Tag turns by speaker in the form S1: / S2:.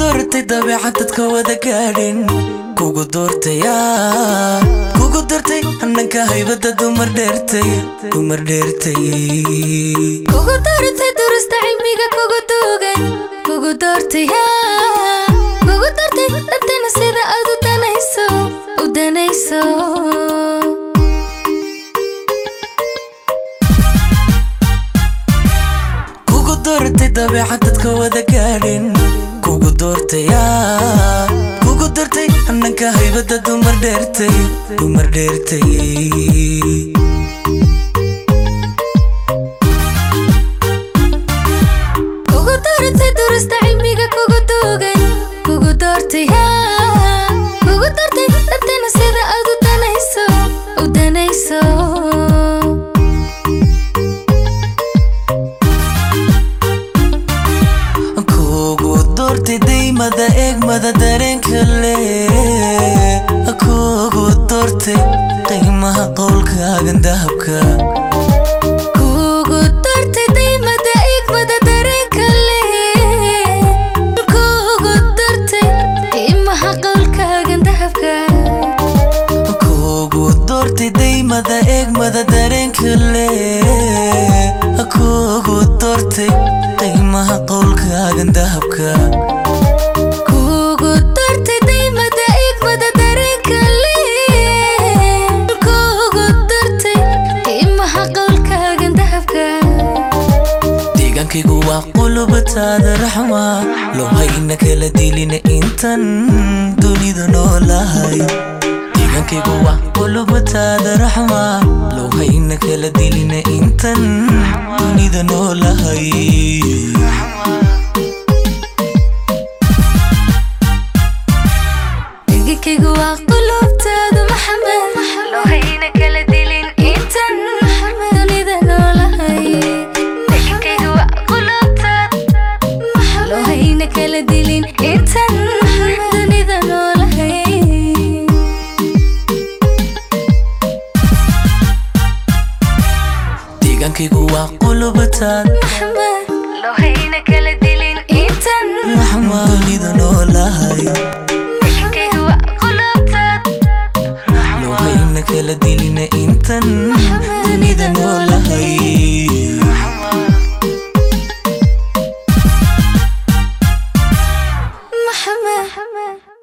S1: doortay dabeecadadka wada gaadhin kugu doortay hananka haybada dumar dheertay kugu doortay durista cilmiga kugu duugan kugu doortay dadana sida aad u danayso kugu doortay dabeecadadka wada gaadhin kugu doortay hananka haybada dumar dheertay kugu doortay durista cilmiga kugu duugan kugu doortay dadana sida aad u danayso kugu doortay daymada eegmada dareenka leh kugu doortay qiimaha qowlkaagan dahabka kugu doortay daymada eegmada dareenka leh kugu doortay qiimaha qowlkaagan dahabka kugu doortay daymada eegmada dareenka leh kugu doortay qiimaha qowlkaagan dahabka kugu doortay daymada eegmada dareenka leh kugu doortay qiimaha qowlkaagan dahabka deegaankaygu waa qulubtaada raxma loo hayna kala dilina intan dunida noolahay deegaankaygu waa qulubtaada raxma loo hayna kala dilina intan dunida noolahay deegaankaygu waa qulubtaada maxamed loo hayna kala dilin intan dunida noolahay deegaankaygu waa qulubtaada loo hayna kala dilin intan dunida noolahay deegaankaygu waa qulubtaada maxamed loo hayna kala dilin intan dunida noolahay loo hayna kala dilina intan dunida noolahay Muhammad